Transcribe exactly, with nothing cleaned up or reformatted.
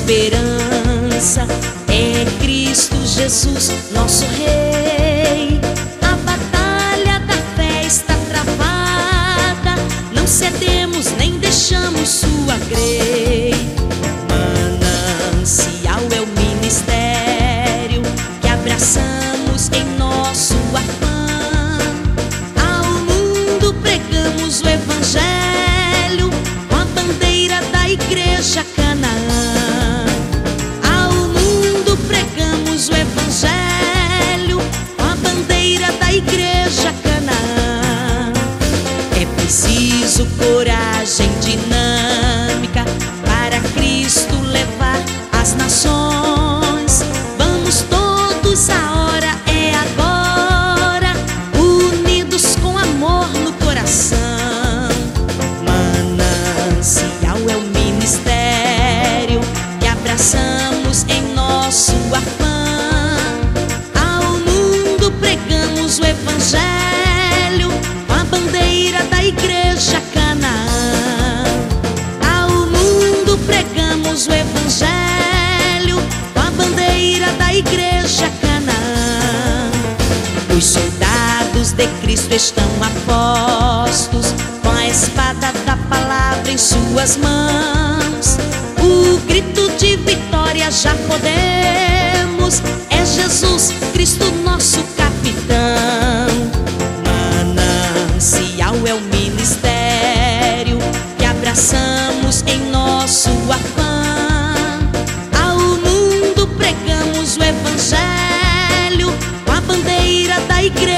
esperança é Cristo Jesus, nosso Rei. A batalha da fé está travada, não cedemos nem deixamos sua grei. Manancial é o ministério que abraçamos em nosso afã. Ao mundo pregamos o evangelho com a bandeira da igreja Canaã. Ao mundo pregamos o evangelho com a bandeira da igreja Canaã. É preciso coragem dinâmica para Cristo levar as nações. Vamos todos, a hora é agora, unidos com amor no coração. Manancial é o ministério que abraçamos em nosso afã. Ao mundo pregamos o evangelho com a bandeira da igreja Canaã. Ao mundo pregamos o evangelho com a bandeira da igreja Canaã. Os soldados de Cristo estão a postos, com a espada da palavra em suas mãos. O grito de vitória já podemos, é Jesus Cristo nosso capitão. Manancial é o ministério que abraçamos em nosso afã. Ao mundo pregamos o evangelho com a bandeira da igreja